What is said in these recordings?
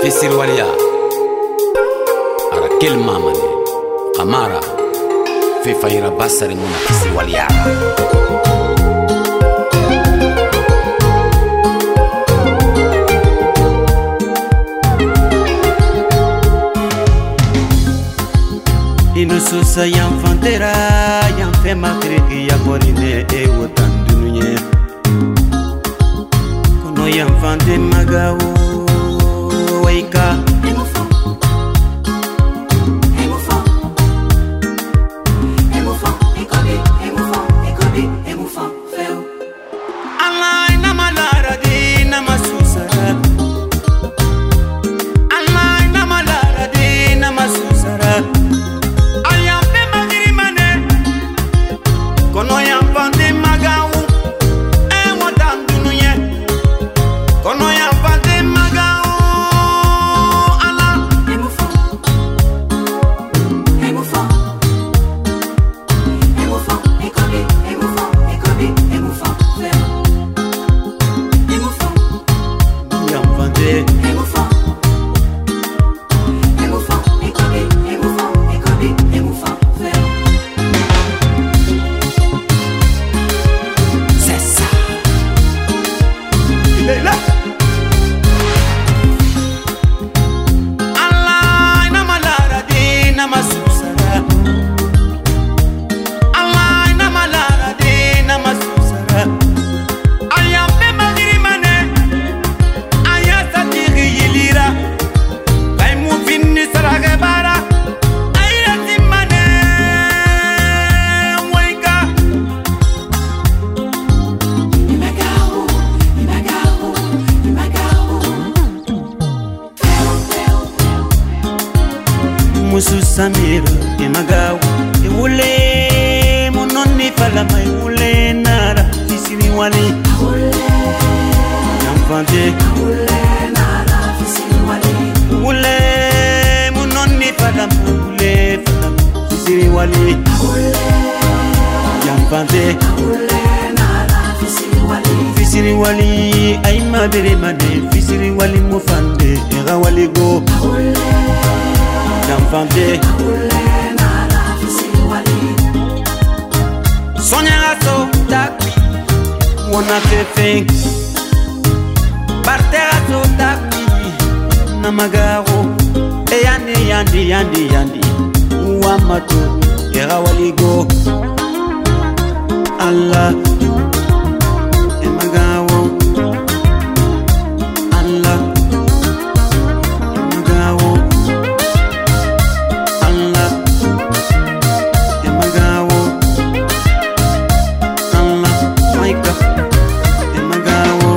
Fisiri Walia Ara kelma mane Kamara Fe fayira basare muna Fisiri Walia Inususa yanfantera yanfe makriki ya borine e wotandunye kono yanfante magawo waika Musu Samira Imagawa Iwule Munoni Falama Iwule Nara Fisiri Wali Yanfante Iwule Nara Fisiri Wali Iwule Munoni Falama Iwule Falama Fisiri Wali Yanfante Iwule Nara Fisiri Wali Fisiri Wali Aima Bere Mane Fisiri Wali Mufande Era Wali Go Yanfante Nara Fisiri Wali Sonya Raso Takwi Wona Fefe Parte Raso Takwi Namagaro Yandi Uwamato Era Waligo Allah Emagawo Allah Emagawo Allah Emagawo Allah Maika Emagawo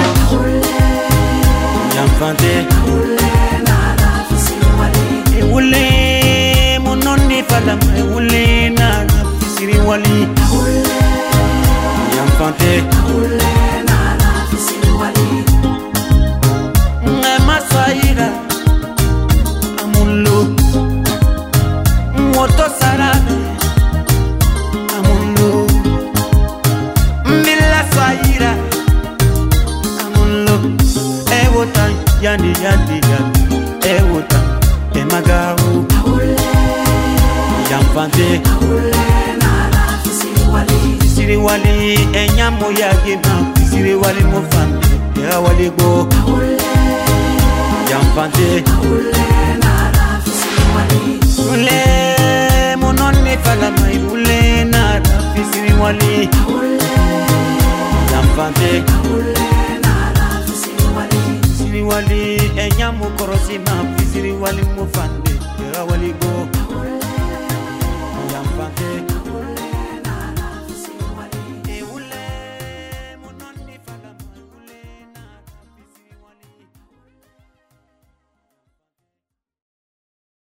Yanfante Nara Fisiri Wali Iwule Munoni Falama Iwule Nara Fisiri Wali Yanfante Nara Fisiri Wali Ngema Swahira Amulo Moto Sarabe Amulo Mila Swahira Amulo Ewota Yandi Ewota Emagawo Yanfante Nara Fisiri Wali Fisiri Wali Enyamo Yagima Fisiri Wali Mufande Era Wali Go Yanfante Nara Fisiri Wali Ule Munoni Falama Ule Nara Fisiri Wali Yanfante Nara Fisiri Wali Fisiri Wali Enyamo Korosima Fisiri Wali Mufande Era Wali Go